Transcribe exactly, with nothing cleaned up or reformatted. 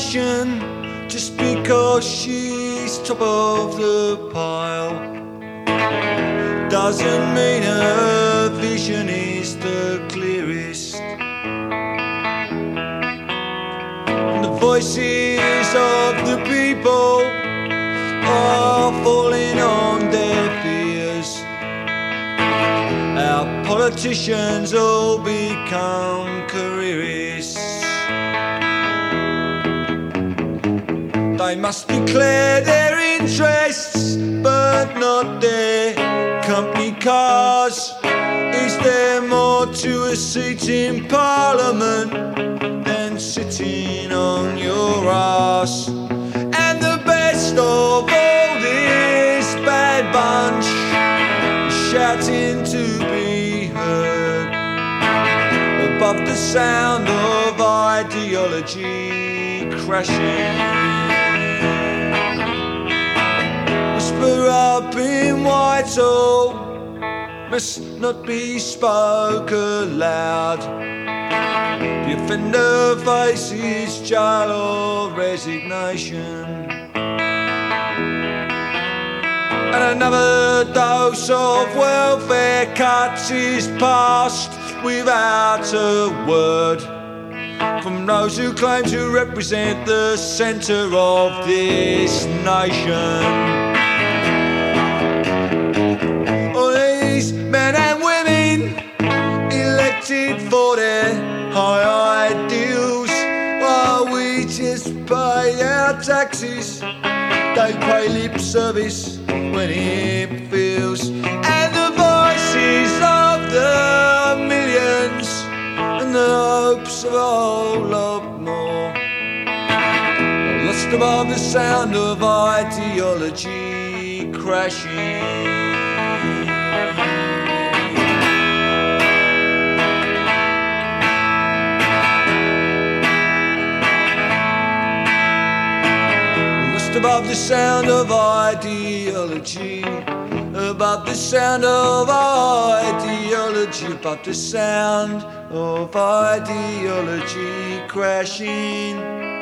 nation just because she's top of the pile doesn't mean her vision is the clearest. And the voices of the people are falling on their ears. Our politicians all become careerists. They must declare their interests, but not their company cars. Is there more to a seat in Parliament than sitting on your ass? And the best of all this bad bunch shouting to be heard above the sound of ideology crashing. Whisper up in Whitehall must not be spoke aloud. The offender faces jail or resignation. And another dose of welfare cuts is passed without a word from those who claim to represent the centre of this nation. All these men and women elected for their high ideals, while we just pay our taxes. They pay lip service when it feels. And the voices of the millions and the hopes of a whole lot more are lost above the sound of ideology crashing. Above the sound of ideology, above the sound of ideology, above the sound of ideology crashing.